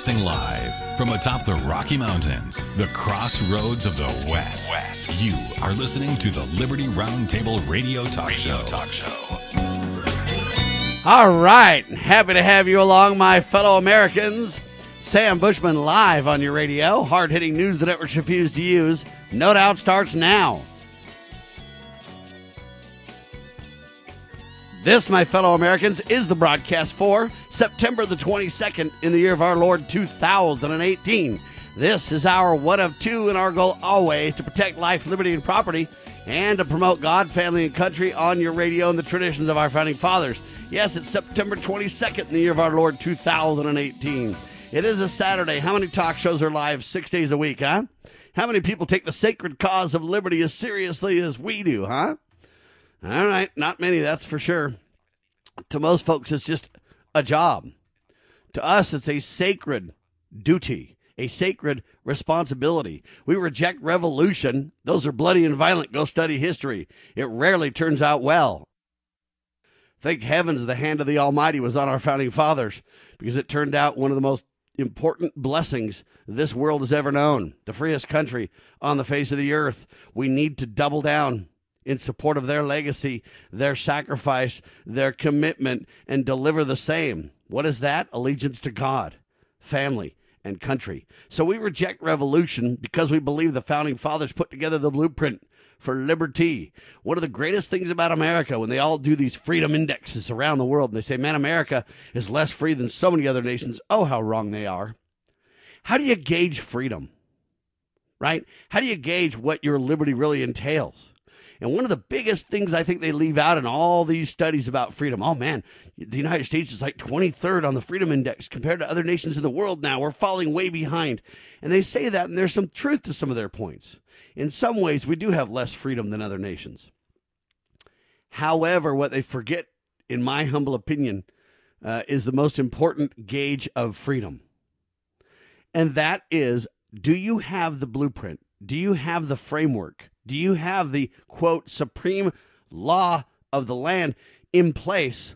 Broadcasting live from atop the Rocky Mountains, the crossroads of the West. You are listening to the Liberty Roundtable Radio Talk Show. All right. Happy to have you along, my fellow Americans. Sam Bushman live on your radio. Hard-hitting news the networks refuse to use. No Doubt starts now. This, my fellow Americans, is the broadcast for September the 22nd in the year of our Lord 2018. This is our one of two, and our goal always to protect life, liberty, and property, and to promote God, family, and country on your radio and the traditions of our founding fathers. Yes, it's September 22nd in the year of our Lord 2018. It is a Saturday. How many talk shows are live 6 days a week, huh? How many people take the sacred cause of liberty as seriously as we do, huh? All right, not many, that's for sure. To most folks, it's just a job. To us, it's a sacred duty, a sacred responsibility. We reject revolution. Those are bloody and violent. Go study history. It rarely turns out well. Thank heavens the hand of the Almighty was on our founding fathers, because it turned out one of the most important blessings this world has ever known. The freest country on the face of the earth. We need to double down in support of their legacy, their sacrifice, their commitment, and deliver the same. What is that? Allegiance to God, family, and country. So we reject revolution because we believe the founding fathers put together the blueprint for liberty. One of the greatest things about America, when they all do these freedom indexes around the world, and they say, man, America is less free than so many other nations. Oh, how wrong they are. How do you gauge freedom, right? How do you gauge what your liberty really entails? And one of the biggest things I think they leave out in all these studies about freedom, oh man, the United States is like 23rd on the Freedom Index compared to other nations in the world now. We're falling way behind. And they say that, and there's some truth to some of their points. In some ways, we do have less freedom than other nations. However, what they forget, in my humble opinion, is the most important gauge of freedom. And that is, do you have the blueprint? Do you have the framework? Do you have the, quote, supreme law of the land in place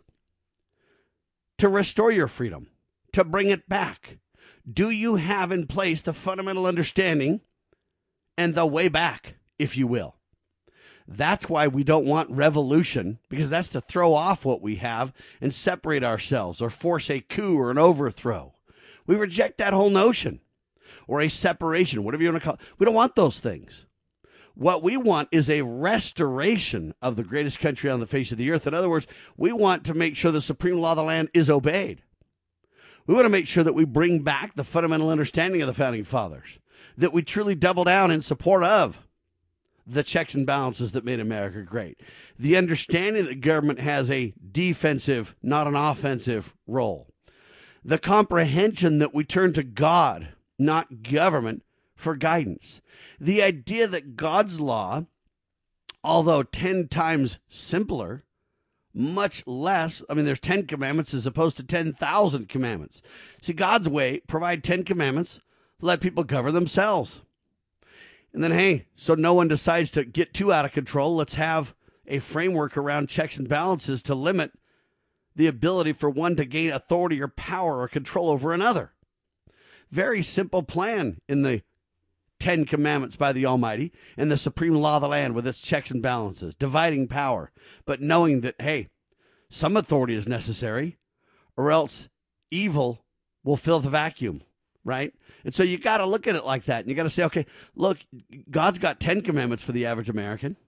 to restore your freedom, to bring it back? Do you have in place the fundamental understanding and the way back, if you will? That's why we don't want revolution, because that's to throw off what we have and separate ourselves or force a coup or an overthrow. We reject that whole notion, or a separation, whatever you want to call it. We don't want those things. What we want is a restoration of the greatest country on the face of the earth. In other words, we want to make sure the supreme law of the land is obeyed. We want to make sure that we bring back the fundamental understanding of the founding fathers, that we truly double down in support of the checks and balances that made America great, the understanding that government has a defensive, not an offensive role, the comprehension that we turn to God, not government, for guidance. The idea that God's law, although 10 times simpler, much less, there's 10 commandments as opposed to 10,000 commandments. See, God's way, provide 10 commandments, let people govern themselves. And then, hey, so no one decides to get too out of control, let's have a framework around checks and balances to limit the ability for one to gain authority or power or control over another. Very simple plan in the 10 commandments by the Almighty and the supreme law of the land with its checks and balances, dividing power, but knowing that, hey, some authority is necessary or else evil will fill the vacuum, right? And so you got to look at it like that. And you got to say, okay, look, God's got 10 commandments for the average American.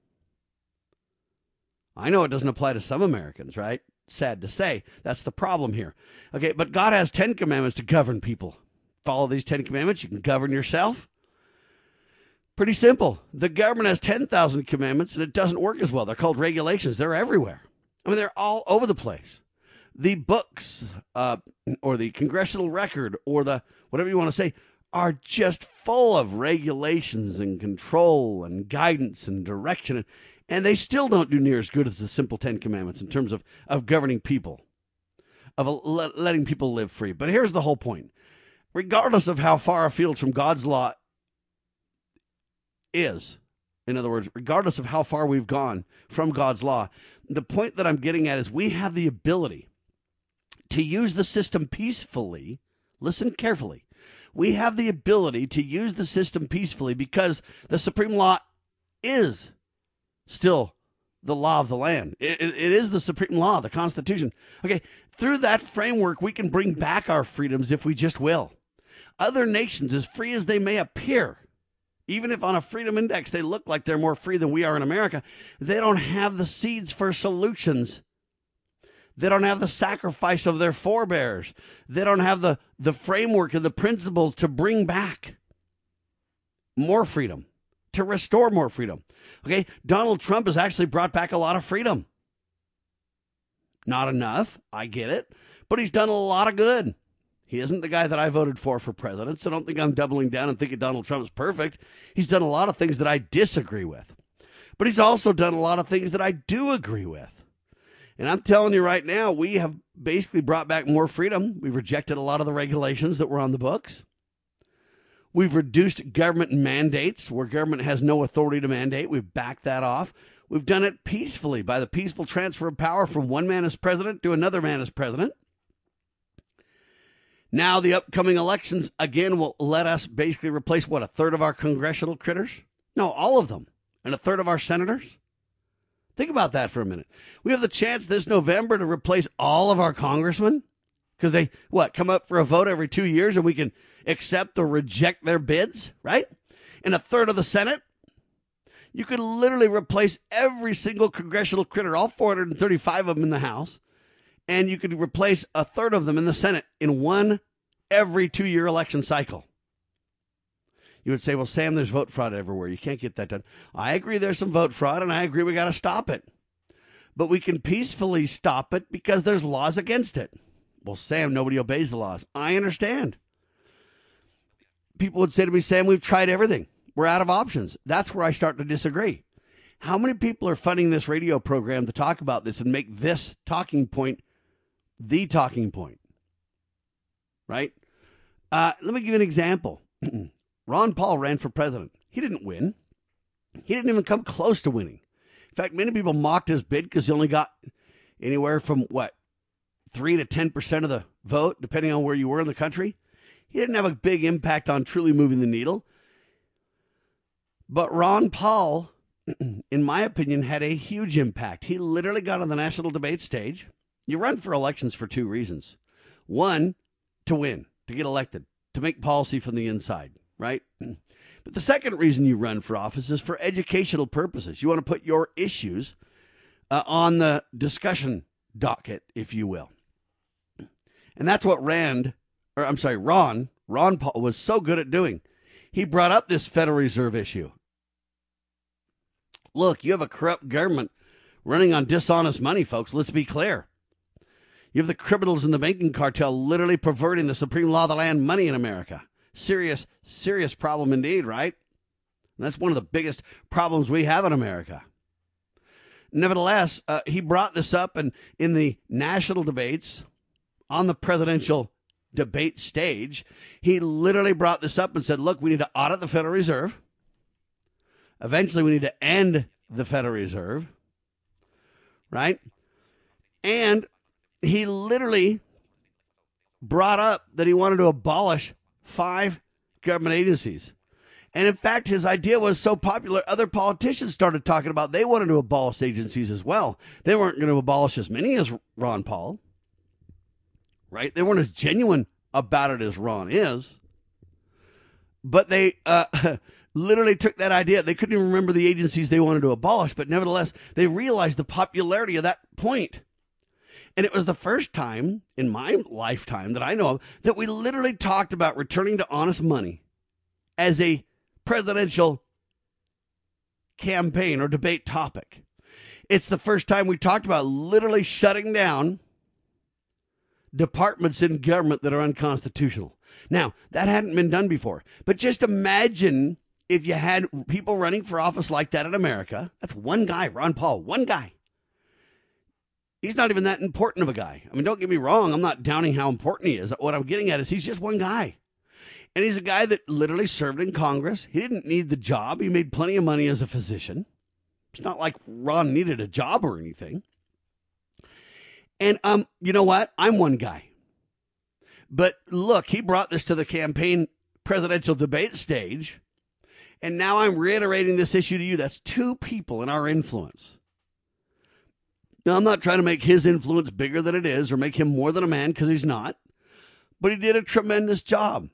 I know it doesn't apply to some Americans, right? Sad to say. That's the problem here. Okay, but God has 10 commandments to govern people. Follow these 10 commandments, you can govern yourself. Pretty simple. The government has 10,000 commandments, and it doesn't work as well. They're called regulations. They're everywhere. They're all over the place. The books or the congressional record or the whatever you want to say are just full of regulations and control and guidance and direction, and they still don't do near as good as the simple 10 commandments in terms of governing people, of letting people live free. But here's the whole point. Regardless of how far afield from God's law is, in other words, regardless of how far we've gone from God's law, the point that I'm getting at is we have the ability to use the system peacefully, listen carefully, We have the ability to use the system peacefully because the supreme law is still the law of the land. It is the supreme law, the Constitution. Okay, through that framework, we can bring back our freedoms if we just will. Other nations, as free as they may appear, even if on a freedom index they look like they're more free than we are in America, they don't have the seeds for solutions. They don't have the sacrifice of their forebears. They don't have the framework and the principles to bring back more freedom, to restore more freedom. Okay, Donald Trump has actually brought back a lot of freedom. Not enough, I get it, but he's done a lot of good. He isn't the guy that I voted for president, so don't think I'm doubling down and thinking Donald Trump's perfect. He's done a lot of things that I disagree with, but he's also done a lot of things that I do agree with. And I'm telling you right now, we have basically brought back more freedom. We've rejected a lot of the regulations that were on the books. We've reduced government mandates where government has no authority to mandate. We've backed that off. We've done it peacefully by the peaceful transfer of power from one man as president to another man as president. Now the upcoming elections, again, will let us basically replace, a third of our congressional critters? No, all of them. And a third of our senators? Think about that for a minute. We have the chance this November to replace all of our congressmen because they, come up for a vote every 2 years and we can accept or reject their bids, right? And a third of the Senate. You could literally replace every single congressional critter, all 435 of them in the House, and you could replace a third of them in the Senate in one every 2-year election cycle. You would say, well, Sam, there's vote fraud everywhere. You can't get that done. I agree there's some vote fraud, and I agree we got to stop it. But we can peacefully stop it because there's laws against it. Well, Sam, nobody obeys the laws. I understand. People would say to me, Sam, we've tried everything. We're out of options. That's where I start to disagree. How many people are funding this radio program to talk about this and make this talking point the talking point? Right? Let me give you an example. Ron Paul ran for president. He didn't win. He didn't even come close to winning. In fact, many people mocked his bid because he only got anywhere from 3 to 10% of the vote, depending on where you were in the country. He didn't have a big impact on truly moving the needle. But Ron Paul, in my opinion, had a huge impact. He literally got on the national debate stage. You run for elections for 2 reasons. One, to win, to get elected, to make policy from the inside, right? But the second reason you run for office is for educational purposes. You want to put your issues on the discussion docket, if you will. And that's what Ron Paul was so good at doing. He brought up this Federal Reserve issue. Look, you have a corrupt government running on dishonest money, folks. Let's be clear. You have the criminals in the banking cartel literally perverting the supreme law of the land, money in America. Serious, serious problem indeed, right? And that's one of the biggest problems we have in America. Nevertheless, he brought this up and in the national debates on the presidential debate stage, he literally brought this up and said, look, we need to audit the Federal Reserve. Eventually, we need to end the Federal Reserve, right? And he literally brought up that he wanted to abolish 5 government agencies. And in fact, his idea was so popular, other politicians started talking about they wanted to abolish agencies as well. They weren't going to abolish as many as Ron Paul, right? They weren't as genuine about it as Ron is. But they literally took that idea. They couldn't even remember the agencies they wanted to abolish, but nevertheless, they realized the popularity of that point. And it was the first time in my lifetime that I know of that we literally talked about returning to honest money as a presidential campaign or debate topic. It's the first time we talked about literally shutting down departments in government that are unconstitutional. Now, that hadn't been done before. But just imagine if you had people running for office like that in America. That's one guy, Ron Paul, one guy. He's not even that important of a guy. I mean, don't get me wrong. I'm not downing how important he is. What I'm getting at is he's just one guy. And he's a guy that literally served in Congress. He didn't need the job. He made plenty of money as a physician. It's not like Ron needed a job or anything. And you know what? I'm one guy. But look, he brought this to the campaign presidential debate stage. And now I'm reiterating this issue to you. That's two people in our influence. Now, I'm not trying to make his influence bigger than it is or make him more than a man, because he's not. But he did a tremendous job.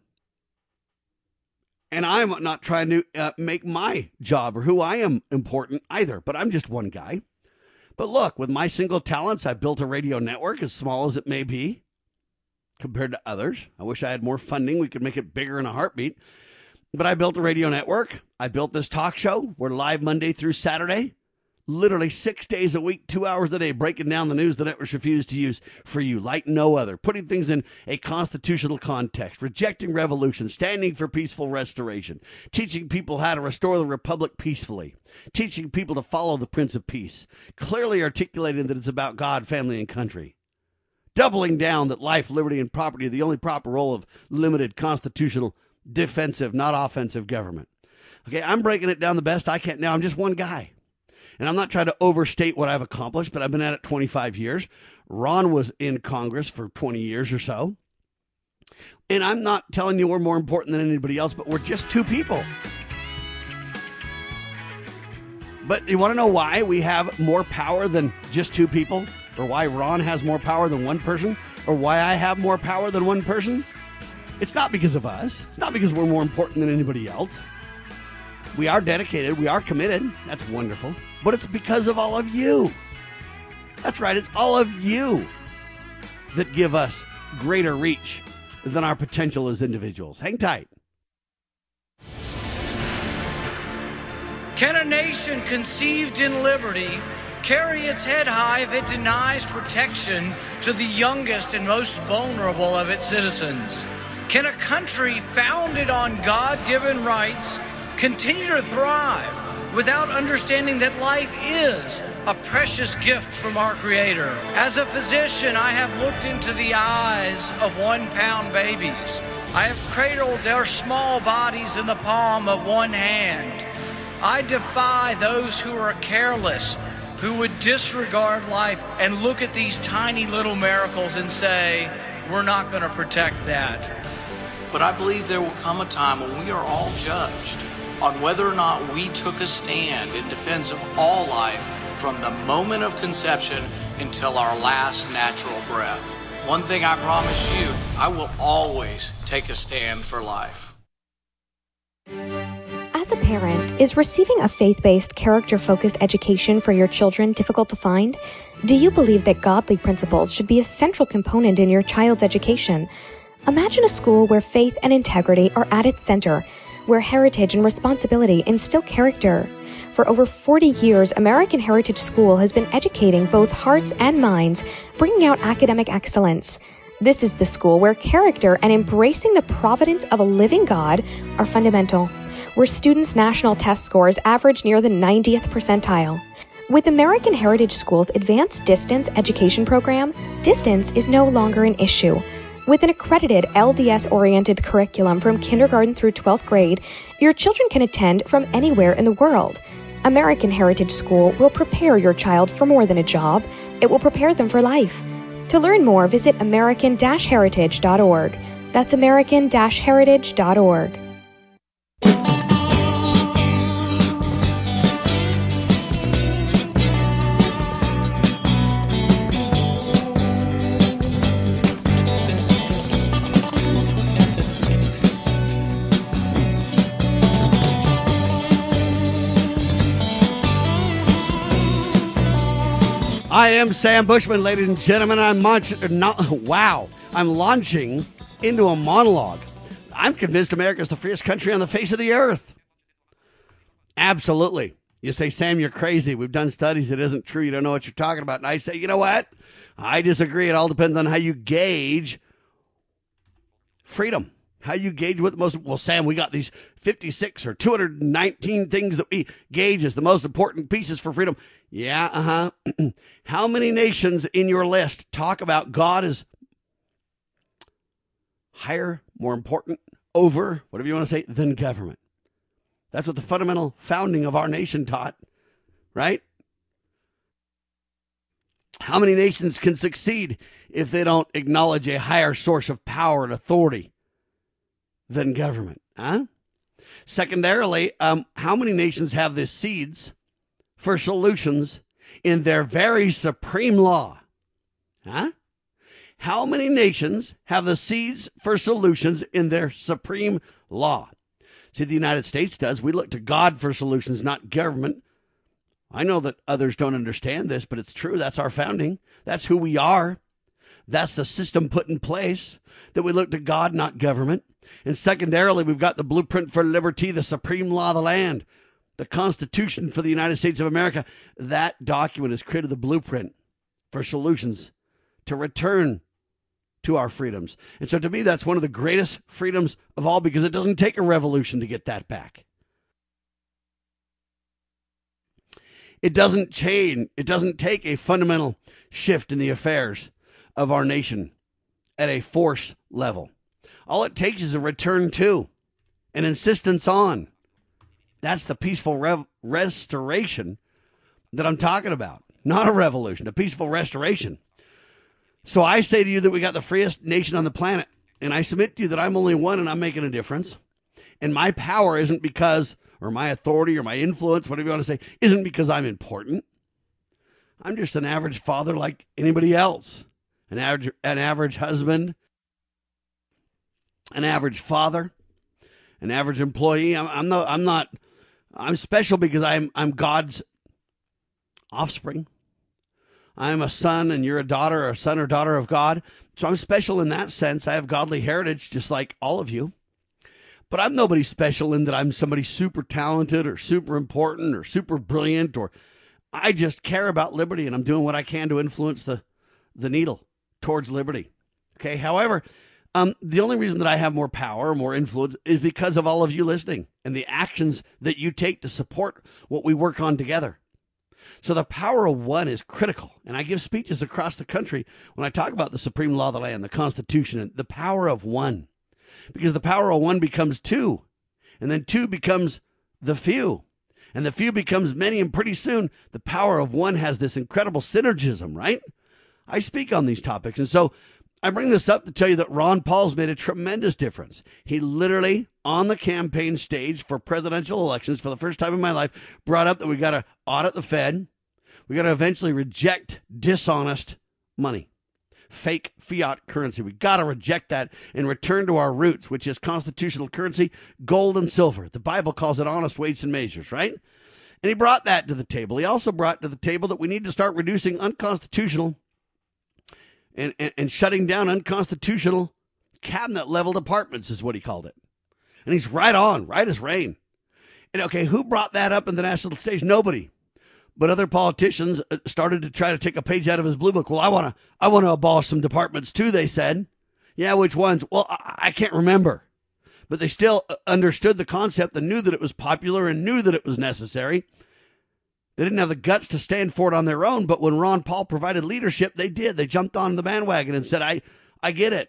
And I'm not trying to make my job or who I am important either, but I'm just one guy. But look, with my single talents, I built a radio network, as small as it may be, compared to others. I wish I had more funding. We could make it bigger in a heartbeat. But I built a radio network. I built this talk show. We're live Monday through Saturday, literally 6 days a week, 2 hours a day, breaking down the news the networks refuse to use for you like no other, putting things in a constitutional context, rejecting revolution, standing for peaceful restoration, teaching people how to restore the republic peacefully, teaching people to follow the Prince of Peace, clearly articulating that it's about God, family, and country, doubling down that life, liberty, and property are the only proper role of limited constitutional defensive, not offensive government. Okay, I'm breaking it down the best I can. Now, I'm just one guy. And I'm not trying to overstate what I've accomplished, but I've been at it 25 years. Ron was in Congress for 20 years or so. And I'm not telling you we're more important than anybody else, but we're just two people. But you want to know why we have more power than just two people? Or why Ron has more power than one person? Or why I have more power than one person? It's not because of us. It's not because we're more important than anybody else. We are dedicated. We are committed. That's wonderful. But it's because of all of you. That's right. It's all of you that give us greater reach than our potential as individuals. Hang tight. Can a nation conceived in liberty carry its head high if it denies protection to the youngest and most vulnerable of its citizens? Can a country founded on God-given rights continue to thrive without understanding that life is a precious gift from our Creator? As a physician, I have looked into the eyes of 1-pound babies. I have cradled their small bodies in the palm of one hand. I defy those who are careless, who would disregard life and look at these tiny little miracles and say, we're not going to protect that. But I believe there will come a time when we are all judged on whether or not we took a stand in defense of all life from the moment of conception until our last natural breath. One thing I promise you, I will always take a stand for life. As a parent, is receiving a faith-based, character-focused education for your children difficult to find? Do you believe that godly principles should be a central component in your child's education? Imagine a school where faith and integrity are at its center, where heritage and responsibility instill character. For over 40 years, American Heritage School has been educating both hearts and minds, bringing out academic excellence. This is the school where character and embracing the providence of a living God are fundamental, where students' national test scores average near the 90th percentile. With American Heritage School's Advanced Distance Education program, distance is no longer an issue. With an accredited LDS-oriented curriculum from kindergarten through 12th grade, your children can attend from anywhere in the world. American Heritage School will prepare your child for more than a job. It will prepare them for life. To learn more, visit american-heritage.org. That's american-heritage.org. I am Sam Bushman, ladies and gentlemen. I'm launching into a monologue. I'm convinced America is the freest country on the face of the earth. Absolutely. You say, Sam, you're crazy. We've done studies. It isn't true. You don't know what you're talking about. And I say, you know what? I disagree. It all depends on how you gauge freedom. How you gauge what the most, well, Sam, we got these 56 or 219 things that we gauge as the most important pieces for freedom. Yeah, How many nations in your list talk about God as higher, more important, over, whatever you want to say, than government? That's what the fundamental founding of our nation taught, right? How many nations can succeed if they don't acknowledge a higher source of power and authority than government? Huh? Secondarily, how many nations have the seeds for solutions in their very supreme law? Huh? How many nations have the seeds for solutions in their supreme law? See, the United States does. We look to God for solutions, not government. I know that others don't understand this, but it's true. That's our founding. That's who we are. That's the system put in place, that we look to God, not government. And secondarily, we've got the blueprint for liberty, the supreme law of the land, the Constitution for the United States of America. That document has created the blueprint for solutions to return to our freedoms. And so to me, that's one of the greatest freedoms of all, because it doesn't take a revolution to get that back. It doesn't take a fundamental shift in the affairs of our nation at a force level. All it takes is a return to, an insistence on. That's the peaceful restoration that I'm talking about. Not a revolution, a peaceful restoration. So I say to you that we got the freest nation on the planet, and I submit to you that I'm only one and I'm making a difference. And my power isn't because, or my authority or my influence, whatever you want to say, isn't because I'm important. I'm just an average father like anybody else. An average husband, an average father, an average employee. I'm special because I'm God's offspring. I'm a son and you're a daughter, or a son or daughter of God. So I'm special in that sense. I have godly heritage just like all of you. But I'm nobody special in that I'm somebody super talented or super important or super brilliant, or I just care about liberty and I'm doing what I can to influence the needle towards liberty. Okay. However, the only reason that I have more power or more influence is because of all of you listening and the actions that you take to support what we work on together. So the power of one is critical. And I give speeches across the country when I talk about the supreme law of the land, the Constitution, and the power of one. Because the power of one becomes two. And then two becomes the few. And the few becomes many. And pretty soon, the power of one has this incredible synergism, right? I speak on these topics. And so I bring this up to tell you that Ron Paul's made a tremendous difference. He literally, on the campaign stage for presidential elections, for the first time in my life, brought up that we got to audit the Fed. We got to eventually reject dishonest money, fake fiat currency. We got to reject that and return to our roots, which is constitutional currency, gold and silver. The Bible calls it honest weights and measures, right? And he brought that to the table. He also brought to the table that we need to start reducing unconstitutional and shutting down unconstitutional cabinet-level departments is what he called it. And he's right on, right as rain. And okay, who brought that up in the national stage? Nobody. But other politicians started to try to take a page out of his blue book. Well, I want to abolish some departments too, they said. Yeah, which ones? Well, I can't remember. But they still understood the concept and knew that it was popular and knew that it was necessary. They didn't have the guts to stand for it on their own, but when Ron Paul provided leadership, they did. They jumped on the bandwagon and said, I get it.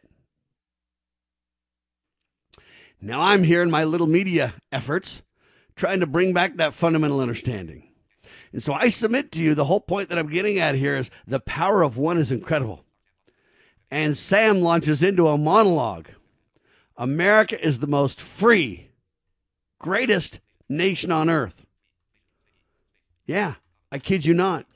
Now I'm here in my little media efforts trying to bring back that fundamental understanding. And so I submit to you, the whole point that I'm getting at here is the power of one is incredible. And Sam launches into a monologue. America is the most free, greatest nation on earth. Yeah, I kid you not.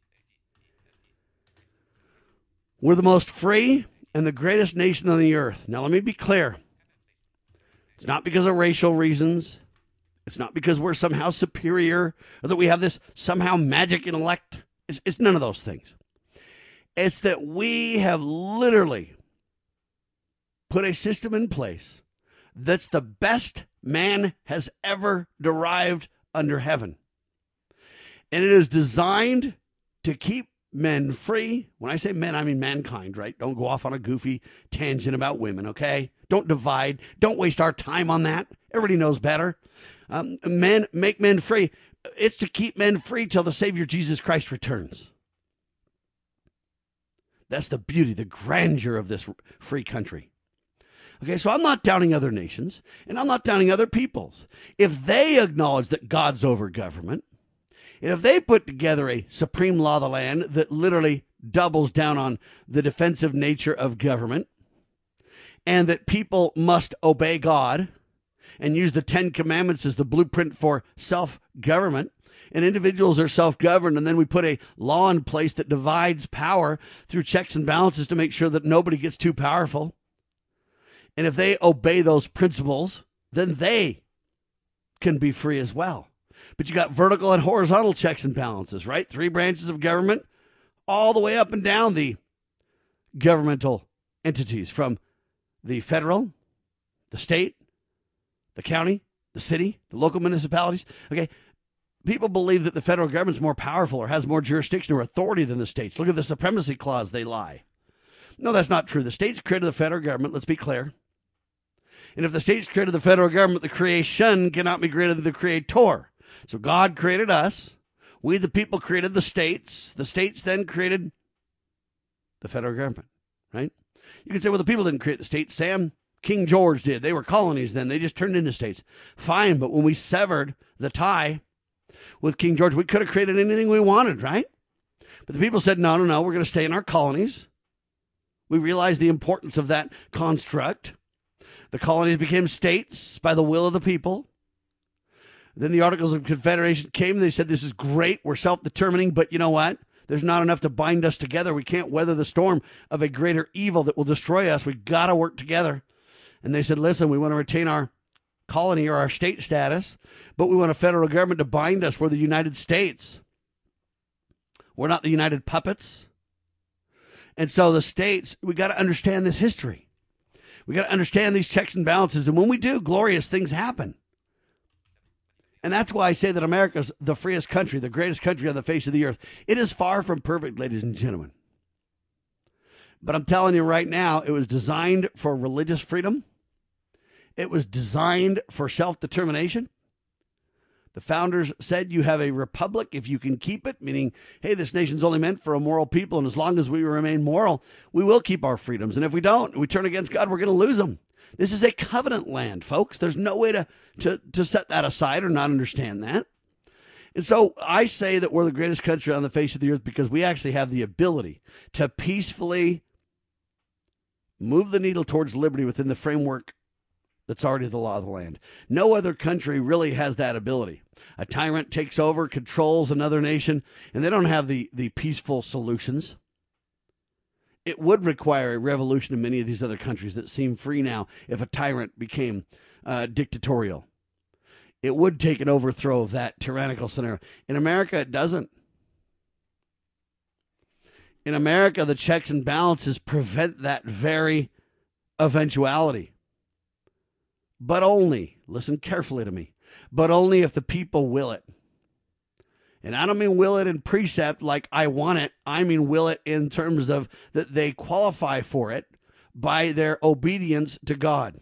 We're the most free and the greatest nation on the earth. Now, let me be clear. It's not because of racial reasons. It's not because we're somehow superior or that we have this somehow magic intellect. It's none of those things. It's that we have literally put a system in place that's the best man has ever derived under heaven. And it is designed to keep men free. When I say men, I mean mankind, right? Don't go off on a goofy tangent about women, okay? Don't divide. Don't waste our time on that. Everybody knows better. Men, make men free. It's to keep men free till the Savior Jesus Christ returns. That's the beauty, the grandeur of this free country. Okay, so I'm not downing other nations, and I'm not downing other peoples. If they acknowledge that God's over government, and if they put together a supreme law of the land that literally doubles down on the defensive nature of government, and that people must obey God, and use the 10 Commandments as the blueprint for self-government, and individuals are self-governed, and then we put a law in place that divides power through checks and balances to make sure that nobody gets too powerful. And if they obey those principles, then they can be free as well. But you got vertical and horizontal checks and balances, right? 3 branches of government, all the way up and down the governmental entities, from the federal, the state, the county, the city, the local municipalities. Okay, people believe that the federal government's more powerful or has more jurisdiction or authority than the states. Look at the supremacy clause, they lie. No, that's not true. The states created the federal government, let's be clear. And if the states created the federal government, the creation cannot be greater than the creator. So God created us. We, the people, created the states. The states then created the federal government, right? You can say, well, the people didn't create the states, Sam. King George did. They were colonies then. They just turned into states. Fine, but when we severed the tie with King George, we could have created anything we wanted, right? But the people said, no, we're going to stay in our colonies. We realized the importance of that construct. The colonies became states by the will of the people. Then the Articles of Confederation came. They said, this is great. We're self-determining, but you know what? There's not enough to bind us together. We can't weather the storm of a greater evil that will destroy us. We got to work together. And they said, listen, we want to retain our colony or our state status, but we want a federal government to bind us. We're the United States. We're not the United Puppets. And so the states, we got to understand this history. We got to understand these checks and balances. And when we do, glorious things happen. And that's why I say that America's the freest country, the greatest country on the face of the earth. It is far from perfect, ladies and gentlemen. But I'm telling you right now, it was designed for religious freedom. It was designed for self-determination. The founders said you have a republic if you can keep it, meaning, hey, this nation's only meant for a moral people, and as long as we remain moral, we will keep our freedoms. And if we don't, we turn against God, we're going to lose them. This is a covenant land, folks. There's no way to set that aside or not understand that. And so I say that we're the greatest country on the face of the earth because we actually have the ability to peacefully move the needle towards liberty within the framework that's already the law of the land. No other country really has that ability. A tyrant takes over, controls another nation, and they don't have the peaceful solutions. It would require a revolution in many of these other countries that seem free now if a tyrant became dictatorial. It would take an overthrow of that tyrannical scenario. In America, it doesn't. In America, the checks and balances prevent that very eventuality. But only, listen carefully to me, but only if the people will it. And I don't mean will it in precept like I want it. I mean will it in terms of that they qualify for it by their obedience to God.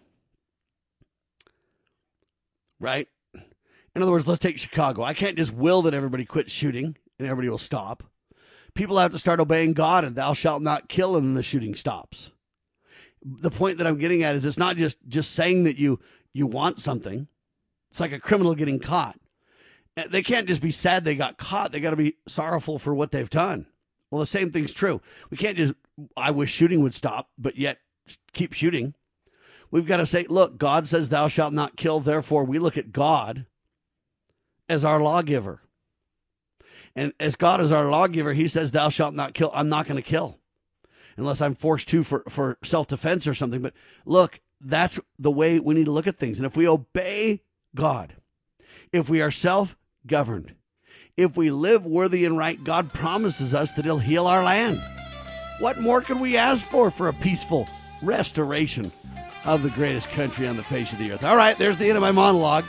Right? In other words, let's take Chicago. I can't just will that everybody quit shooting and everybody will stop. People have to start obeying God and thou shalt not kill, and then the shooting stops. The point that I'm getting at is it's not just saying that you want something. It's like a criminal getting caught. They can't just be sad they got caught. They got to be sorrowful for what they've done. Well, the same thing's true. We can't just, I wish shooting would stop, but yet keep shooting. We've got to say, look, God says thou shalt not kill. Therefore, we look at God as our lawgiver. And as God is our lawgiver, he says thou shalt not kill. I'm not going to kill unless I'm forced to for self-defense or something. But look, that's the way we need to look at things. And if we obey God, if we are self-governed, if we live worthy and right, God promises us that he'll heal our land. What more can we ask for a peaceful restoration of the greatest country on the face of the earth? All right, there's the end of my monologue.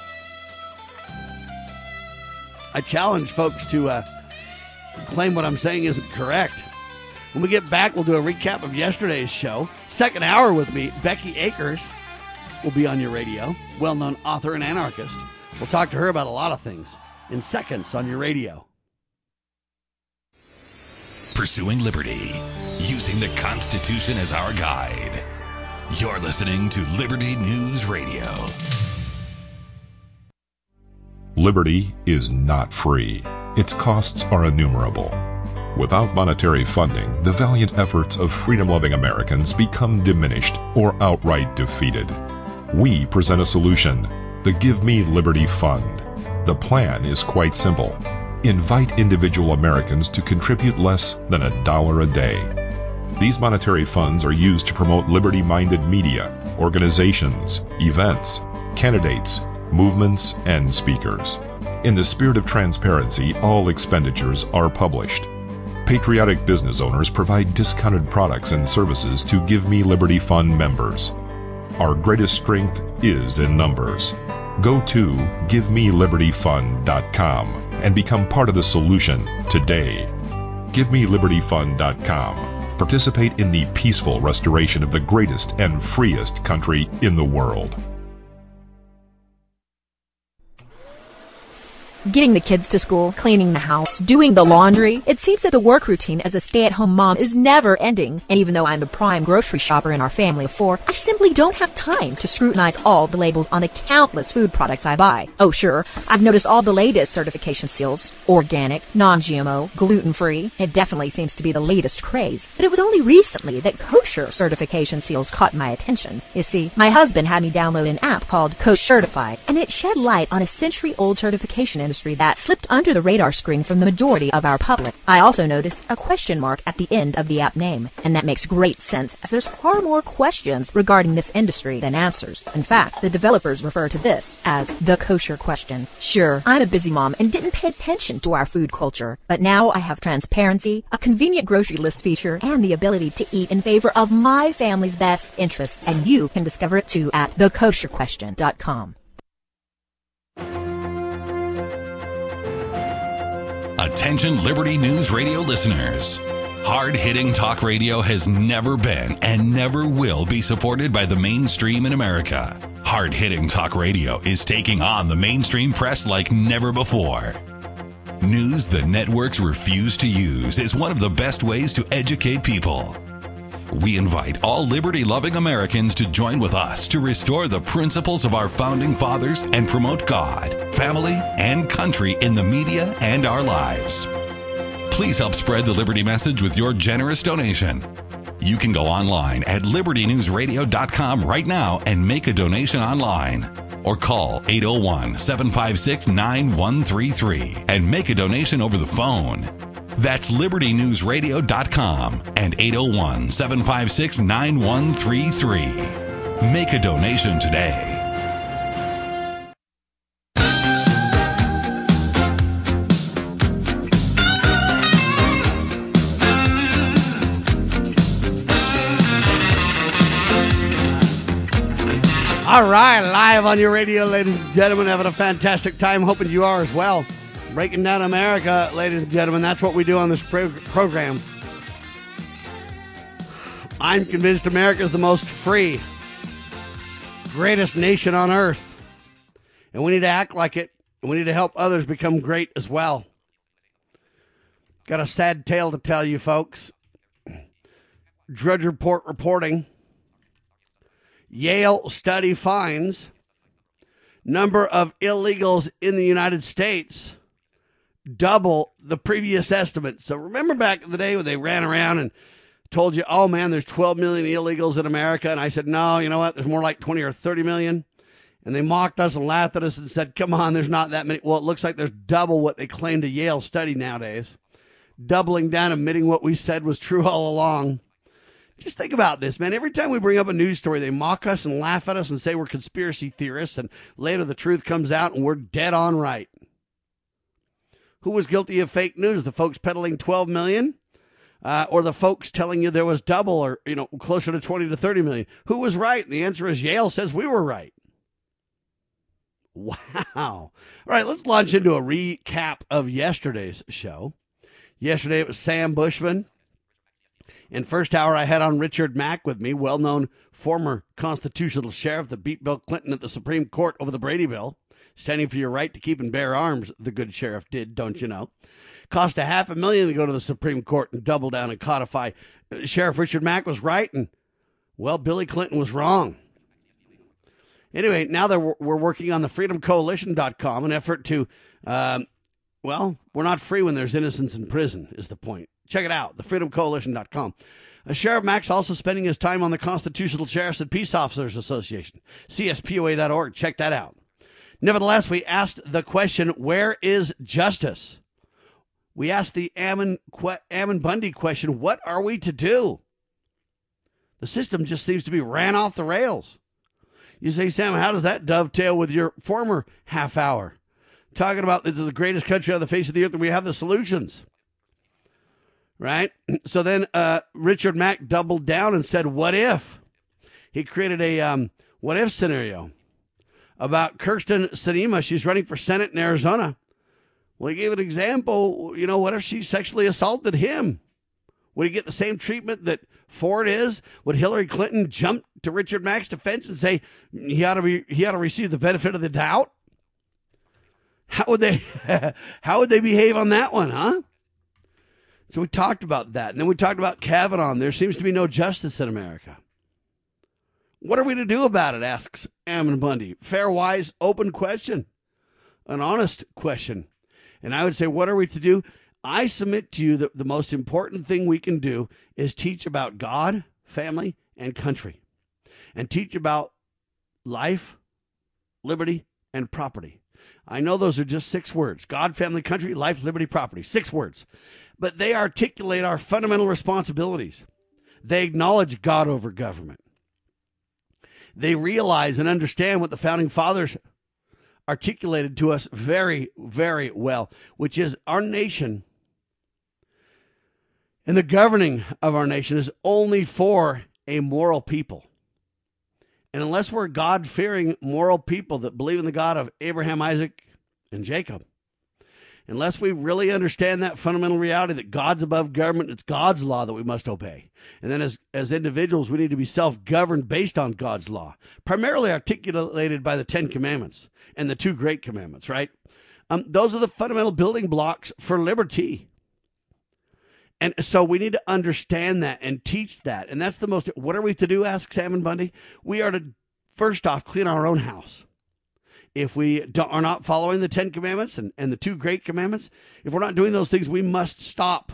I challenge folks to claim what I'm saying isn't correct. When we get back, we'll do a recap of yesterday's show. Second hour with me, Becky Akers will be on your radio, well-known author and anarchist. We'll talk to her about a lot of things in seconds on your radio. Pursuing liberty, using the Constitution as our guide. You're listening to Liberty News Radio. Liberty is not free. Its costs are innumerable. Without monetary funding, the valiant efforts of freedom-loving Americans become diminished or outright defeated. We present a solution, the Give Me Liberty Fund. The plan is quite simple. Invite individual Americans to contribute less than $1 a day. These monetary funds are used to promote liberty-minded media, organizations, events, candidates, movements, and speakers. In the spirit of transparency, all expenditures are published. Patriotic business owners provide discounted products and services to Give Me Liberty Fund members. Our greatest strength is in numbers. Go to GiveMeLibertyFund.com and become part of the solution today. GiveMeLibertyFund.com. Participate in the peaceful restoration of the greatest and freest country in the world. Getting the kids to school, cleaning the house, doing the laundry. It seems that the work routine as a stay-at-home mom is never ending. And even though I'm the prime grocery shopper in our family of 4, I simply don't have time to scrutinize all the labels on the countless food products I buy. Oh sure, I've noticed all the latest certification seals. Organic, non-GMO, gluten-free. It definitely seems to be the latest craze. But it was only recently that kosher certification seals caught my attention. You see, my husband had me download an app called Kosher Certified, and it shed light on a century-old certification industry that slipped under the radar screen from the majority of our public. I also noticed a question mark at the end of the app name, and that makes great sense as there's far more questions regarding this industry than answers. In fact, the developers refer to this as the kosher question. Sure, I'm a busy mom and didn't pay attention to our food culture, but now I have transparency, a convenient grocery list feature, and the ability to eat in favor of my family's best interests, and you can discover it too at thekosherquestion.com. Attention Liberty News Radio listeners. Hard-hitting talk radio has never been and never will be supported by the mainstream in America. Hard-hitting talk radio is taking on the mainstream press like never before. News the networks refuse to use is one of the best ways to educate people. We invite all liberty-loving Americans to join with us to restore the principles of our founding fathers and promote God, family, and country in the media and our lives. Please help spread the Liberty message with your generous donation. You can go online at libertynewsradio.com right now and make a donation online. Or call 801-756-9133 and make a donation over the phone. That's libertynewsradio.com and 801-756-9133. Make a donation today. All right, live on your radio, ladies and gentlemen, having a fantastic time. Hoping you are as well. Breaking down America, ladies and gentlemen. That's what we do on this program. I'm convinced America is the most free, greatest nation on earth. And we need to act like it. And we need to help others become great as well. Got a sad tale to tell you, folks. Drudge Report reporting. Yale study finds number of illegals in the United States double the previous estimate. So remember back in the day when they ran around and told you, oh man, there's 12 million illegals in America. And I said, no, you know what? There's more like 20 or 30 million. And they mocked us and laughed at us and said, come on, there's not that many. Well, it looks like there's double what they claimed a Yale study nowadays. Doubling down, admitting what we said was true all along. Just think about this, man. Every time we bring up a news story, they mock us and laugh at us and say we're conspiracy theorists. And later the truth comes out and we're dead on right. Who was guilty of fake news? The folks peddling 12 million or the folks telling you there was double or, closer to 20 to 30 million? Who was right? And the answer is Yale says we were right. Wow. All right, let's launch into a recap of yesterday's show. Yesterday it was Sam Bushman. In first hour, I had on Richard Mack with me, well-known former constitutional sheriff that beat Bill Clinton at the Supreme Court over the Brady Bill. Standing for your right to keep and bear arms, the good sheriff did, don't you know? Cost $500,000 to go to the Supreme Court and double down and codify. Sheriff Richard Mack was right, and, well, Billy Clinton was wrong. Anyway, now that we're working on the freedomcoalition.com, an effort to, we're not free when there's innocents in prison, is the point. Check it out, thefreedomcoalition.com. Sheriff Mack's also spending his time on the Constitutional Sheriffs and Peace Officers Association, CSPOA.org. Check that out. Nevertheless, we asked the question, where is justice? We asked the Ammon Bundy question, what are we to do? The system just seems to be ran off the rails. You say, Sam, how does that dovetail with your former half hour? Talking about this is the greatest country on the face of the earth and we have the solutions. Right? So then Richard Mack doubled down and said, what if? He created a what if scenario about Kyrsten Sinema. She's running for Senate in Arizona. Well, he gave an example. You know, what if she sexually assaulted him? Would he get the same treatment that Ford is? Would Hillary Clinton jump to Richard Mack's defense and say he ought to receive the benefit of the doubt? How would they behave on that one, huh? So we talked about that. And then we talked about Kavanaugh. There seems to be no justice in America. What are we to do about it, asks Ammon Bundy. Fair, wise, open question. An honest question. And I would say, what are we to do? I submit to you that the most important thing we can do is teach about God, family, and country. And teach about life, liberty, and property. I know those are just 6 words. God, family, country, life, liberty, property. 6 words. But they articulate our fundamental responsibilities. They acknowledge God over government. They realize and understand what the founding fathers articulated to us very, very well, which is our nation and the governing of our nation is only for a moral people. And unless we're God-fearing moral people that believe in the God of Abraham, Isaac, and Jacob, unless we really understand that fundamental reality that God's above government, it's God's law that we must obey. And then as individuals, we need to be self-governed based on God's law, primarily articulated by the 10 Commandments and the 2 Great Commandments, right? Those are the fundamental building blocks for liberty. And so we need to understand that and teach that. And that's the most, what are we to do, asks Ammon Bundy? We are to, first off, clean our own house. If we are not following the 10 Commandments and the 2 Great Commandments, if we're not doing those things, we must stop.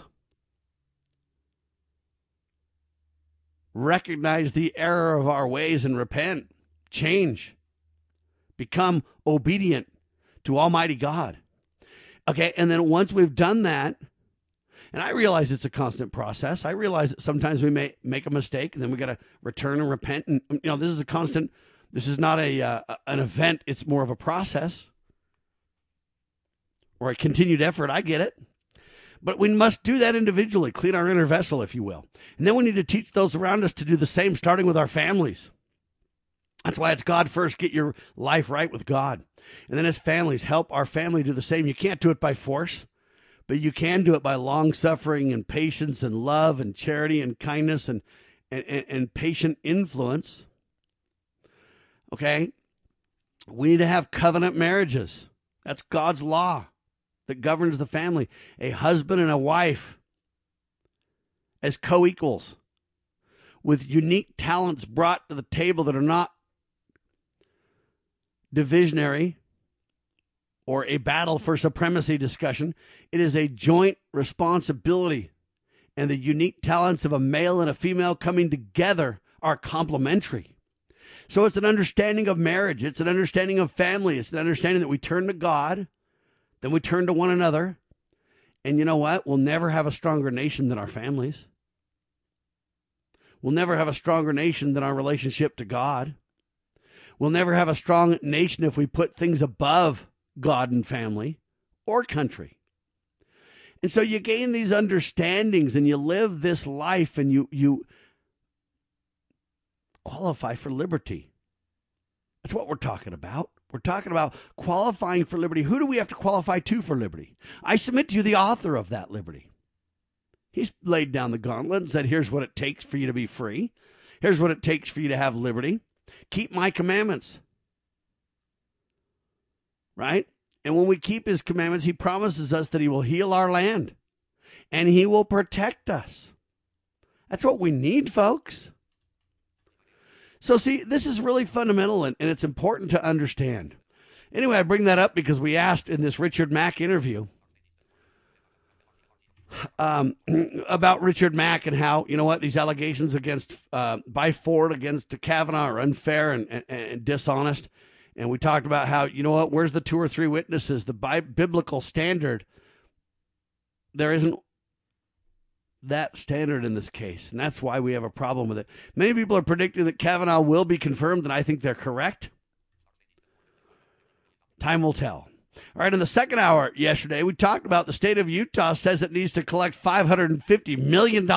Recognize the error of our ways and repent. Change. Become obedient to Almighty God. Okay, and then once we've done that, and I realize it's a constant process. I realize that sometimes we may make a mistake, and then we got to return and repent. And, you know, this is a constant. This is not an event. It's more of a process or a continued effort. I get it. But we must do that individually, clean our inner vessel, if you will. And then we need to teach those around us to do the same, starting with our families. That's why it's God first. Get your life right with God. And then as families, help our family do the same. You can't do it by force, but you can do it by long suffering and patience and love and charity and kindness and patient influence. Okay? We need to have covenant marriages. That's God's law that governs the family. A husband and a wife as co-equals with unique talents brought to the table that are not divisionary or a battle for supremacy discussion. It is a joint responsibility, and the unique talents of a male and a female coming together are complementary. So it's an understanding of marriage. It's an understanding of family. It's an understanding that we turn to God, then we turn to one another. And you know what? We'll never have a stronger nation than our families. We'll never have a stronger nation than our relationship to God. We'll never have a strong nation if we put things above God and family or country. And so you gain these understandings and you live this life and you qualify for liberty. That's what we're talking about. We're talking about qualifying for liberty. Who do we have to qualify to for liberty? I submit to you the author of that liberty. He's laid down the gauntlet and said, here's what it takes for you to be free. Here's what it takes for you to have liberty. Keep my commandments. Right? And when we keep his commandments, he promises us that he will heal our land and he will protect us. That's what we need, folks. So see, this is really fundamental and it's important to understand. Anyway, I bring that up because we asked in this Richard Mack interview, about Richard Mack and how, you know what, these allegations against by Ford against Kavanaugh are unfair and dishonest. And we talked about how, you know what, where's the 2 or 3 witnesses? The biblical standard, there isn't that standard in this case. And that's why we have a problem with it. Many people are predicting that Kavanaugh will be confirmed, and I think they're correct. Time will tell. All right, in the second hour yesterday, we talked about the state of Utah says it needs to collect $550 million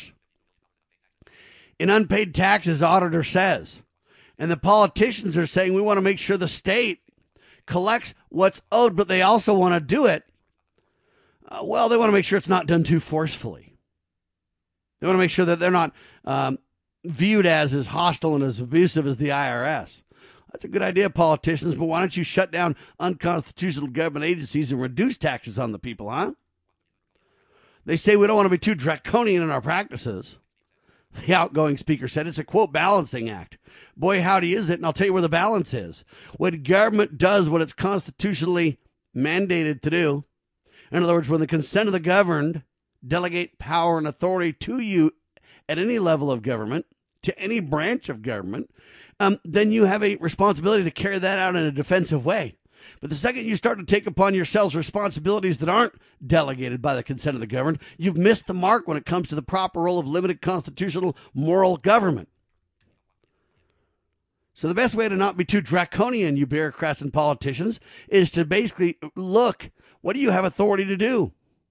in unpaid taxes, auditor says. And the politicians are saying we want to make sure the state collects what's owed, but they also want to do it. They want to make sure it's not done too forcefully. They want to make sure that they're not viewed as hostile and as abusive as the IRS. That's a good idea, politicians, but why don't you shut down unconstitutional government agencies and reduce taxes on the people, huh? They say we don't want to be too draconian in our practices. The outgoing speaker said it's a, quote, balancing act. Boy, howdy is it, and I'll tell you where the balance is. When government does what it's constitutionally mandated to do, in other words, when the consent of the governed delegate power and authority to you at any level of government, to any branch of government, then you have a responsibility to carry that out in a defensive way. But the second you start to take upon yourselves responsibilities that aren't delegated by the consent of the governed, you've missed the mark when it comes to the proper role of limited constitutional moral government. So the best way to not be too draconian, you bureaucrats and politicians, is to basically look, what do you have authority to do?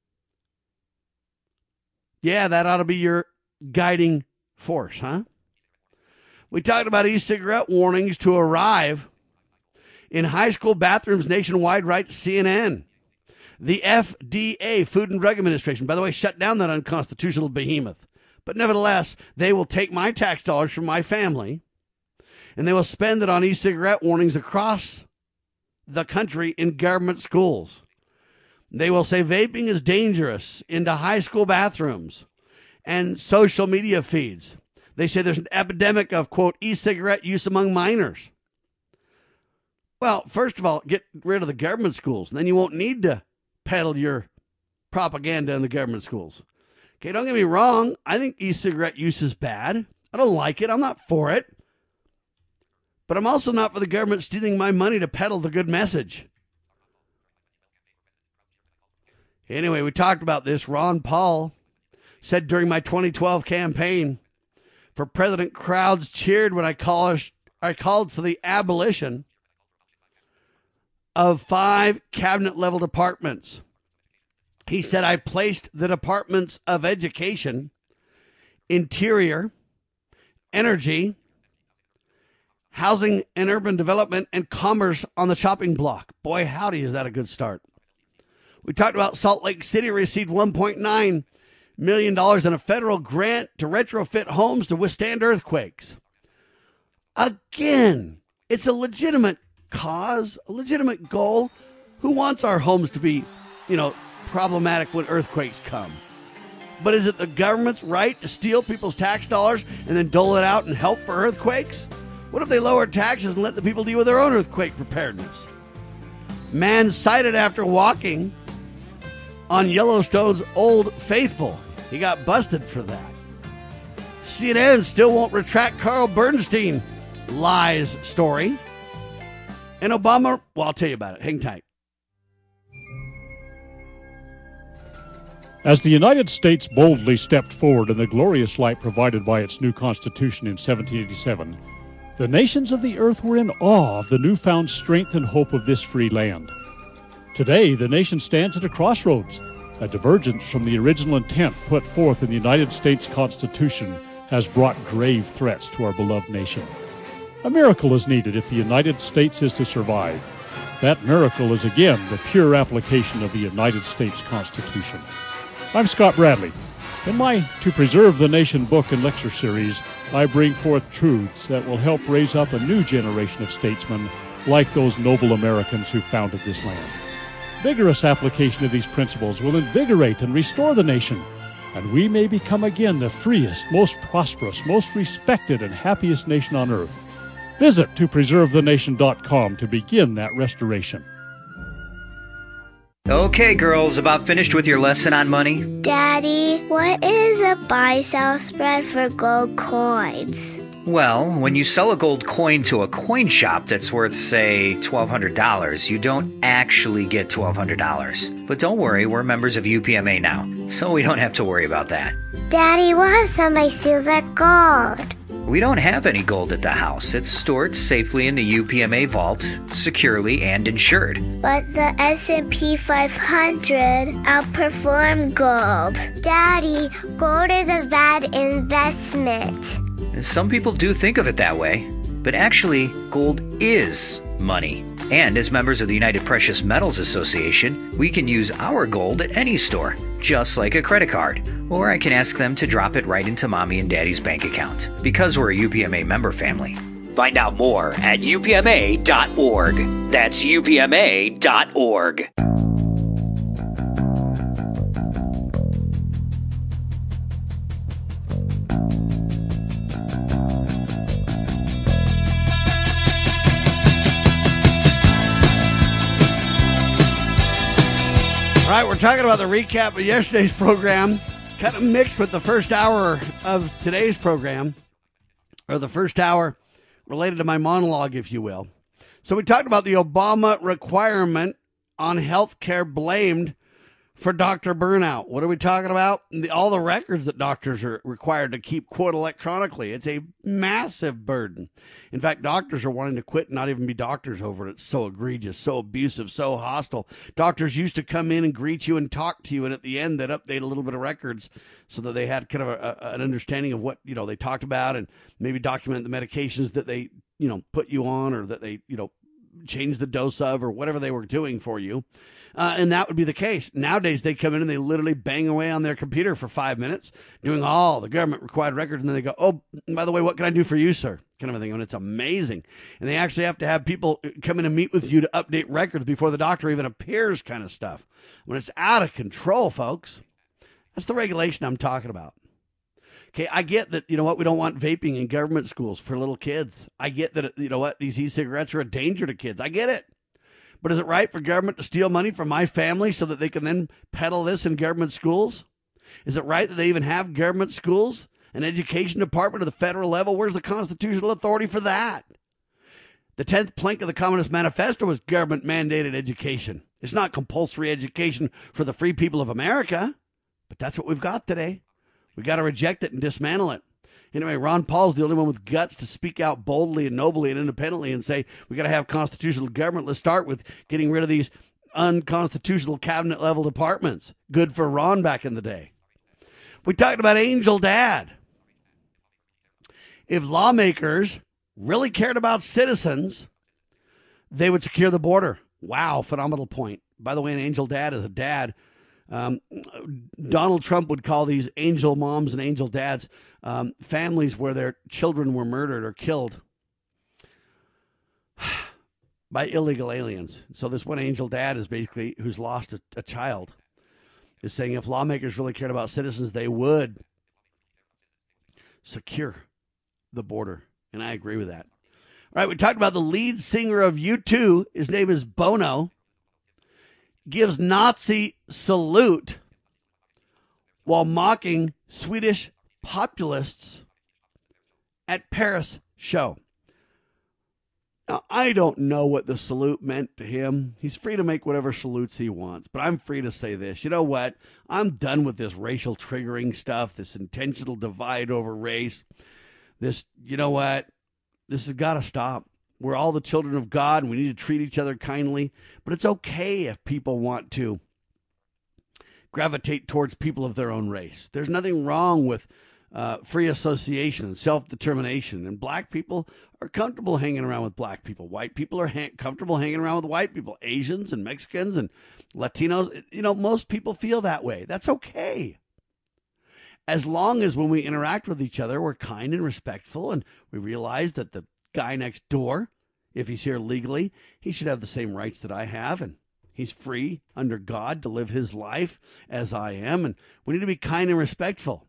Yeah, that ought to be your guiding force, huh? We talked about e-cigarette warnings to arrive in high school bathrooms nationwide, right? CNN. The FDA, Food and Drug Administration, by the way, shut down that unconstitutional behemoth. But nevertheless, they will take my tax dollars from my family, and they will spend it on e-cigarette warnings across the country in government schools. They will say vaping is dangerous into high school bathrooms and social media feeds. They say there's an epidemic of, quote, e-cigarette use among minors. Well, first of all, get rid of the government schools, and then you won't need to peddle your propaganda in the government schools. Okay, don't get me wrong. I think e-cigarette use is bad. I don't like it. I'm not for it. But I'm also not for the government stealing my money to peddle the good message. Anyway, we talked about this. Ron Paul said during my 2012 campaign for president, crowds cheered when I called for the abolition of 5 cabinet-level departments. He said, I placed the departments of education, interior, energy, housing and urban development, and commerce on the chopping block. Boy, howdy, is that a good start. We talked about Salt Lake City received $1.9 million in a federal grant to retrofit homes to withstand earthquakes. Again, it's a legitimate cause, a legitimate goal. Who wants our homes to be, problematic when earthquakes come? But is it the government's right to steal people's tax dollars and then dole it out and help for earthquakes? What if they lower taxes and let the people deal with their own earthquake preparedness? Man cited after walking on Yellowstone's Old Faithful. He got busted for that. CNN still won't retract Carl Bernstein lies story. And Obama, well, I'll tell you about it. Hang tight. As the United States boldly stepped forward in the glorious light provided by its new Constitution in 1787, the nations of the earth were in awe of the newfound strength and hope of this free land. Today, the nation stands at a crossroads. A divergence from the original intent put forth in the United States Constitution has brought grave threats to our beloved nation. A miracle is needed if the United States is to survive. That miracle is again the pure application of the United States Constitution. I'm Scott Bradley. In my To Preserve the Nation book and lecture series, I bring forth truths that will help raise up a new generation of statesmen like those noble Americans who founded this land. Vigorous application of these principles will invigorate and restore the nation, and we may become again the freest, most prosperous, most respected, and happiest nation on earth. Visit topreservethenation.com to begin that restoration. Okay, girls, about finished with your lesson on money? Daddy, what is a buy-sell spread for gold coins? Well, when you sell a gold coin to a coin shop that's worth, say, $1,200, you don't actually get $1,200. But don't worry, we're members of UPMA now, so we don't have to worry about that. Daddy, what if somebody steals our gold? We don't have any gold at the house. It's stored safely in the UPMA vault, securely and insured. But the S&P 500 outperformed gold. Daddy, gold is a bad investment. Some people do think of it that way, but actually, gold is money. And as members of the United Precious Metals Association, we can use our gold at any store, just like a credit card. Or I can ask them to drop it right into Mommy and Daddy's bank account, because we're a UPMA member family. Find out more at upma.org. That's upma.org. All right, we're talking about the recap of yesterday's program, kind of mixed with the first hour of today's program, or the first hour related to my monologue, if you will. So we talked about the Obama requirement on health care blamed for doctor burnout. What are we talking about? All the records that doctors are required to keep, quote, electronically. It's a massive burden. In fact, doctors are wanting to quit and not even be doctors over it. It's so egregious, so abusive, so hostile. Doctors used to come in and greet you and talk to you, and at the end, they'd update a little bit of records so that they had kind of an understanding of what, they talked about, and maybe document the medications that they, put you on, or that they, change the dose of, or whatever they were doing for you. And that would be the case. Nowadays, they come in and they literally bang away on their computer for 5 minutes, doing all the government required records. And then they go, oh, by the way, what can I do for you, sir? Kind of a thing. And it's amazing. And they actually have to have people come in and meet with you to update records before the doctor even appears, kind of stuff. When it's out of control, folks, that's the regulation I'm talking about. Okay, I get that, we don't want vaping in government schools for little kids. I get that, these e-cigarettes are a danger to kids. I get it. But is it right for government to steal money from my family so that they can then peddle this in government schools? Is it right that they even have government schools, an education department at the federal level? Where's the constitutional authority for that? The 10th plank of the Communist Manifesto was government-mandated education. It's not compulsory education for the free people of America, but that's what we've got today. We got to reject it and dismantle it. Anyway, Ron Paul's the only one with guts to speak out boldly and nobly and independently and say, we got to have constitutional government. Let's start with getting rid of these unconstitutional cabinet level departments. Good for Ron back in the day. We talked about Angel Dad. If lawmakers really cared about citizens, they would secure the border. Wow, phenomenal point. By the way, an Angel Dad is a dad. Donald Trump would call these angel moms and angel dads families where their children were murdered or killed by illegal aliens. So this one angel dad is basically, who's lost a child, is saying if lawmakers really cared about citizens, they would secure the border. And I agree with that. All right, we talked about the lead singer of U2. His name is Bono. Gives Nazi salute while mocking Swedish populists at Paris show. Now, I don't know what the salute meant to him. He's free to make whatever salutes he wants, but I'm free to say this. You know what? I'm done with this racial triggering stuff, this intentional divide over race. This, you know what? This has got to stop. We're all the children of God, and we need to treat each other kindly. But it's okay if people want to gravitate towards people of their own race. There's nothing wrong with free association and self-determination. And black people are comfortable hanging around with black people. White people are comfortable hanging around with white people. Asians and Mexicans and Latinos, most people feel that way. That's okay. As long as when we interact with each other, we're kind and respectful, and we realize that the guy next door, if he's here legally, he should have the same rights that I have, and he's free under God to live his life as I am, and we need to be kind and respectful.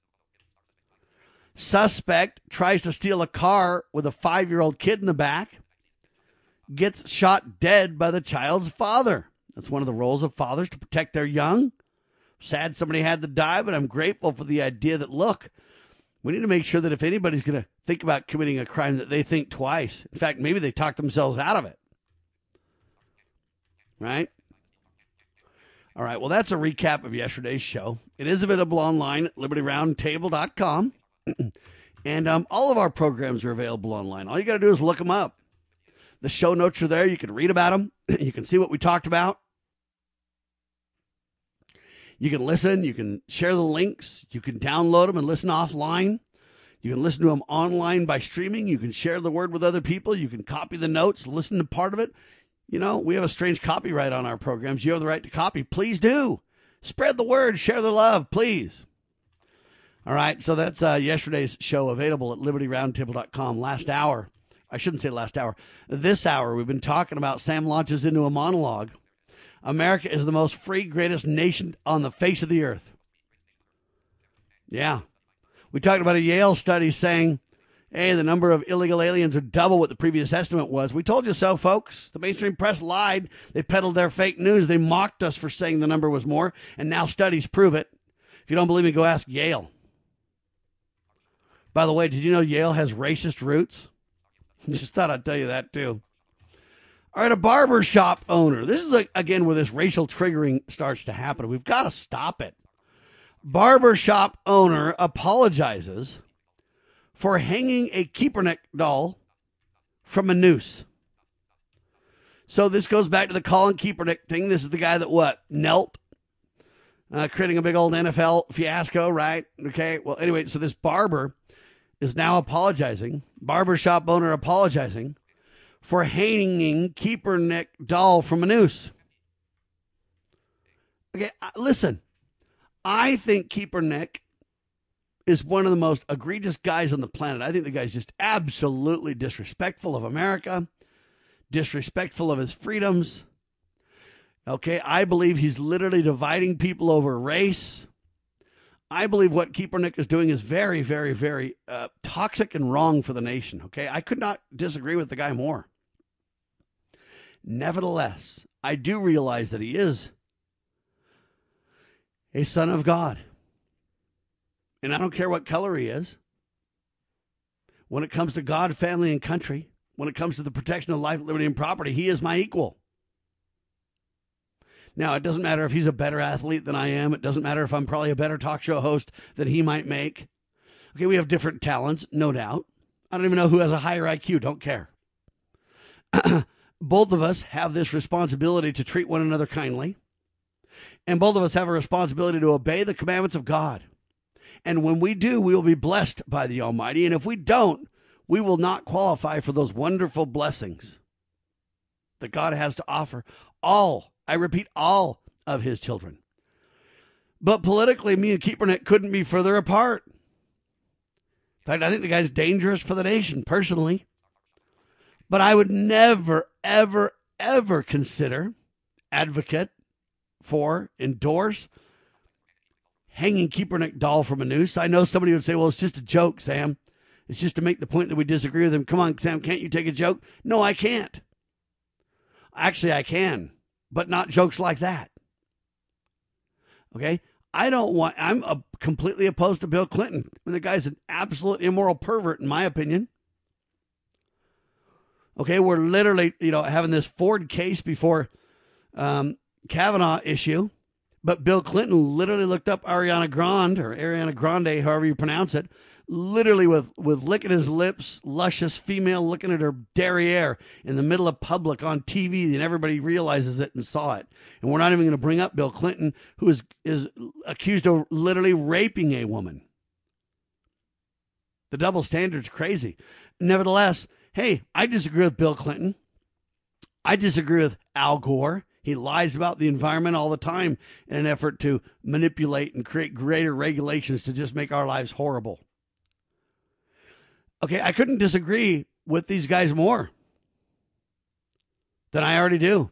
Suspect tries to steal a car with a 5-year-old kid in the back, gets shot dead by the child's father. That's one of the roles of fathers, to protect their young. Sad somebody had to die, but I'm grateful for the idea that, look, we need to make sure that if anybody's going to think about committing a crime, that they think twice. In fact, maybe they talk themselves out of it. Right? All right, well, that's a recap of yesterday's show. It is available online at libertyroundtable.com. And all of our programs are available online. All you got to do is look them up. The show notes are there. You can read about them. You can see what we talked about. You can listen. You can share the links. You can download them and listen offline. You can listen to them online by streaming. You can share the word with other people. You can copy the notes, listen to part of it. You know, we have a strange copyright on our programs. You have the right to copy. Please do. Spread the word. Share the love, please. All right, so that's yesterday's show, available at libertyroundtable.com. Last hour. I shouldn't say last hour. This hour, we've been talking about, Sam launches into a monologue. America is the most free, greatest nation on the face of the earth. Yeah. We talked about a Yale study saying, hey, the number of illegal aliens are double what the previous estimate was. We told you so, folks. The mainstream press lied. They peddled their fake news. They mocked us for saying the number was more, and now studies prove it. If you don't believe me, go ask Yale. By the way, did you know Yale has racist roots? Just thought I'd tell you that, too. All right, a barber shop owner. This is, again, where this racial triggering starts to happen. We've got to stop it. Barber shop owner apologizes for hanging a Kaepernick doll from a noose. So this goes back to the Colin Kaepernick thing. This is the guy that, knelt, creating a big old NFL fiasco, right? Okay, well, anyway, so this barber is now apologizing, barbershop owner apologizing for hanging Kaepernick doll from a noose. Okay, listen, I think Kaepernick is one of the most egregious guys on the planet. I think the guy's just absolutely disrespectful of America, disrespectful of his freedoms. Okay, I believe he's literally dividing people over race. I believe what Kaepernick is doing is very, very, very toxic and wrong for the nation. Okay, I could not disagree with the guy more. Nevertheless, I do realize that he is a son of God. And I don't care what color he is. When it comes to God, family, and country, when it comes to the protection of life, liberty, and property, he is my equal. Now, it doesn't matter if he's a better athlete than I am. It doesn't matter if I'm probably a better talk show host than he might make. Okay, we have different talents, no doubt. I don't even know who has a higher IQ. Don't care. Both of us have this responsibility to treat one another kindly. And both of us have a responsibility to obey the commandments of God. And when we do, we will be blessed by the Almighty. And if we don't, we will not qualify for those wonderful blessings that God has to offer all, I repeat, all of his children. But politically, me and Kaepernick couldn't be further apart. In fact, I think the guy's dangerous for the nation, personally. But I would never, ever, ever consider, advocate for, endorse hanging Kaepernick doll from a noose. I know somebody would say, well, it's just a joke, Sam. It's just to make the point that we disagree with him. Come on, Sam, can't you take a joke? No, I can't. Actually, I can, but not jokes like that. Okay? I'm completely opposed to Bill Clinton. The guy's an absolute immoral pervert, in my opinion. Okay, we're literally, having this Ford case before Kavanaugh issue. But Bill Clinton literally looked up Ariana Grande, however you pronounce it, literally with licking his lips, luscious female looking at her derriere in the middle of public on TV, and everybody realizes it and saw it. And we're not even going to bring up Bill Clinton, who is accused of literally raping a woman. The double standard's crazy. Nevertheless, hey, I disagree with Bill Clinton. I disagree with Al Gore. He lies about the environment all the time in an effort to manipulate and create greater regulations to just make our lives horrible. Okay, I couldn't disagree with these guys more than I already do.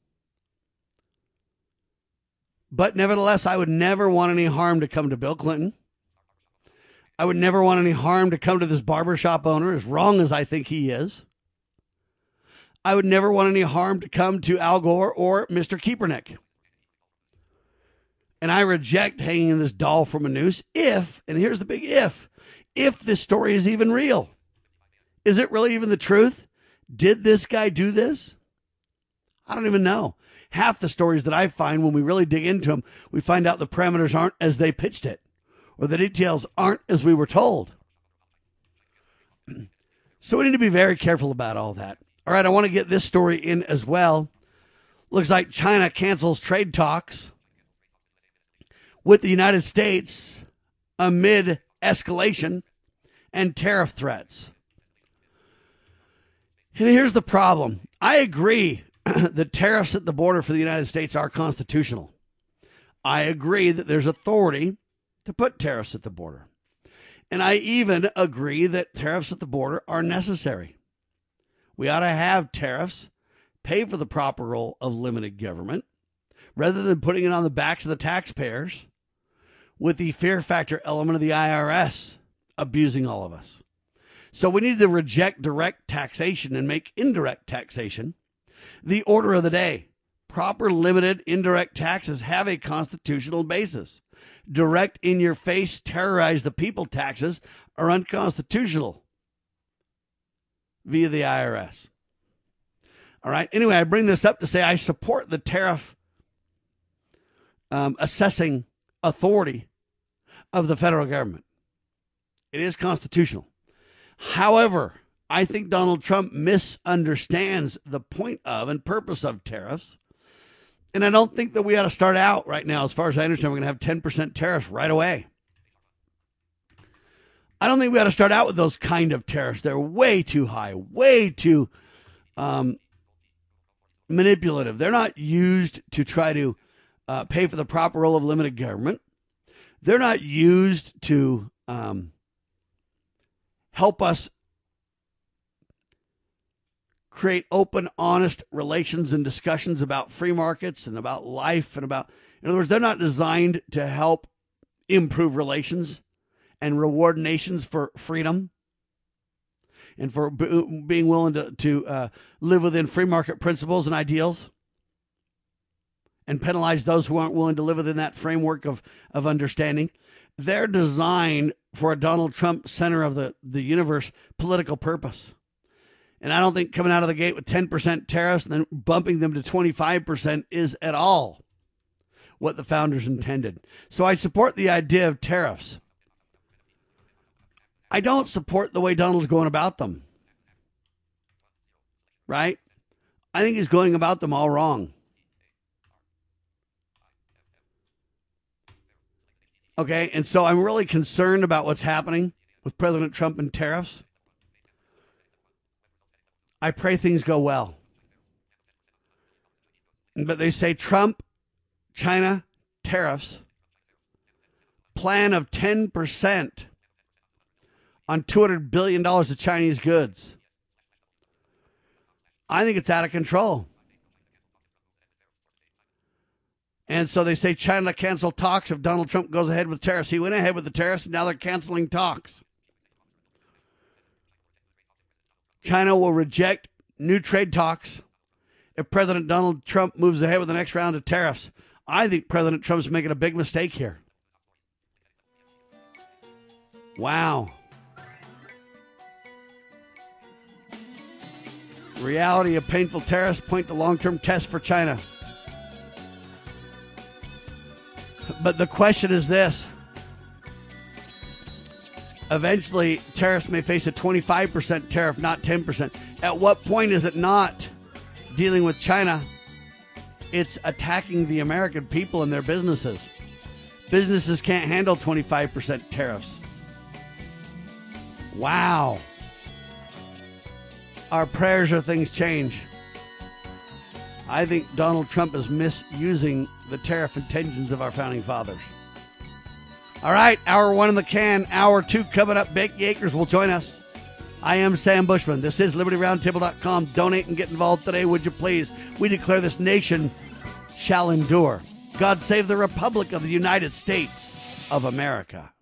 But nevertheless, I would never want any harm to come to Bill Clinton. I would never want any harm to come to this barbershop owner, as wrong as I think he is. I would never want any harm to come to Al Gore or Mr. Kaepernick. And I reject hanging this doll from a noose if, and here's the big if this story is even real. Is it really even the truth? Did this guy do this? I don't even know. Half the stories that I find when we really dig into them, we find out the parameters aren't as they pitched it, or the details aren't as we were told. So we need to be very careful about all that. All right, I want to get this story in as well. Looks like China cancels trade talks with the United States amid escalation and tariff threats. And here's the problem. I agree that tariffs at the border for the United States are constitutional. I agree that there's authority to put tariffs at the border. And I even agree that tariffs at the border are necessary. We ought to have tariffs pay for the proper role of limited government rather than putting it on the backs of the taxpayers with the fear factor element of the IRS abusing all of us. So we need to reject direct taxation and make indirect taxation the order of the day. Proper limited indirect taxes have a constitutional basis. Direct in-your-face terrorize the people taxes are unconstitutional via the IRS. All right. Anyway, I bring this up to say I support the tariff assessing authority of the federal government. It is constitutional. However, I think Donald Trump misunderstands the point of and purpose of tariffs. And I don't think that we ought to start out right now, as far as I understand, we're going to have 10% tariffs right away. I don't think we ought to start out with those kind of tariffs. They're way too high, way too manipulative. They're not used to try to pay for the proper role of limited government. They're not used to help us create open, honest relations and discussions about free markets and about life and about, in other words, they're not designed to help improve relations and reward nations for freedom and for being willing to live within free market principles and ideals and penalize those who aren't willing to live within that framework of understanding. They're designed for a Donald Trump center of the universe political purpose. And I don't think coming out of the gate with 10% tariffs and then bumping them to 25% is at all what the founders intended. So I support the idea of tariffs. I don't support the way Donald's going about them. Right? I think he's going about them all wrong. Okay, and so I'm really concerned about what's happening with President Trump and tariffs. I pray things go well. But they say Trump, China, tariffs, plan of 10% on $200 billion of Chinese goods. I think it's out of control. And so they say China cancel talks if Donald Trump goes ahead with tariffs. He went ahead with the tariffs, and now they're canceling talks. China will reject new trade talks if President Donald Trump moves ahead with the next round of tariffs. I think President Trump's making a big mistake here. Wow. Reality of painful tariffs point to long-term tests for China. But the question is this. Eventually, tariffs may face a 25% tariff, not 10%. At what point is it not dealing with China? It's attacking the American people and their businesses. Businesses can't handle 25% tariffs. Wow. Our prayers are things change. I think Donald Trump is misusing the tariff intentions of our founding fathers. All right, hour one in the can, hour two coming up. Becky Akers will join us. I am Sam Bushman. This is LibertyRoundtable.com. Donate and get involved today, would you please? We declare this nation shall endure. God save the Republic of the United States of America.